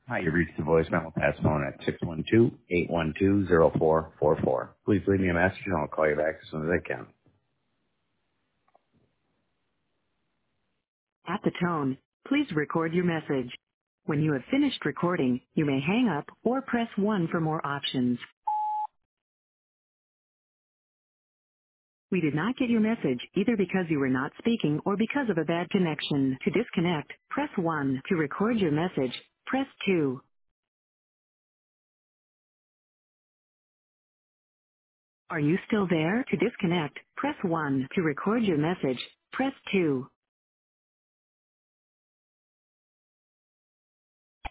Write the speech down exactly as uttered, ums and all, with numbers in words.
Hi, you reached the voicemail pass phone at six one two, eight one two, zero four four four. Please leave me a message and I'll call you back as soon as I can. At the tone, please record your message. When you have finished recording, you may hang up or press one for more options. We did not get your message either because you were not speaking or because of a bad connection. To disconnect, press one. To record your message, press two. Are you still there? To disconnect, press one. To record your message, press two.